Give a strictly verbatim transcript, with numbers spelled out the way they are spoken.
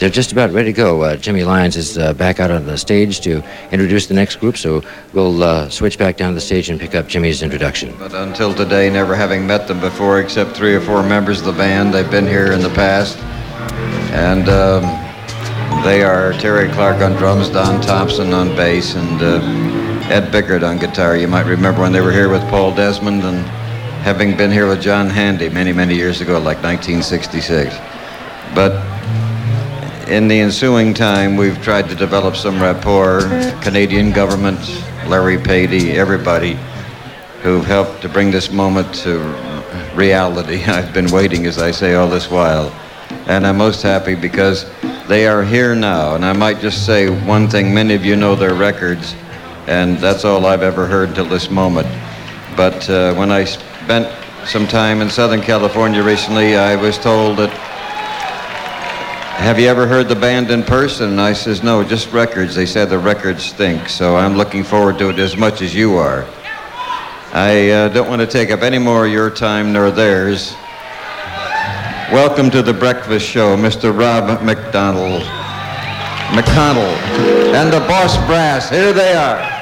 they're just about ready to go. Uh, Jimmy Lyons is uh, back out on the stage to introduce the next group, so we'll uh, switch back down the stage and pick up Jimmy's introduction. But until today, never having met them before, except three or four members of the band. They've been here in the past. And um, they are Terry Clark on drums, Don Thompson on bass, and uh, Ed Bickert on guitar. You might remember when they were here with Paul Desmond and having been here with John Handy many, many years ago, like nineteen sixty-six. But in the ensuing time, we've tried to develop some rapport. Canadian government, Larry Patey, everybody who've helped to bring this moment to reality. I've been waiting, as I say, all this while. And I'm most happy because they are here now. And I might just say one thing. Many of you know their records, and that's all I've ever heard till this moment. But uh, when I spent some time in Southern California recently, I was told that, have you ever heard the band in person? And I says, no, just records. They said the records stink, so I'm looking forward to it as much as you are. I uh, don't want to take up any more of your time nor theirs. Welcome to the breakfast show, Mister Rob McDonald, McConnell, and the Boss Brass. Here they are.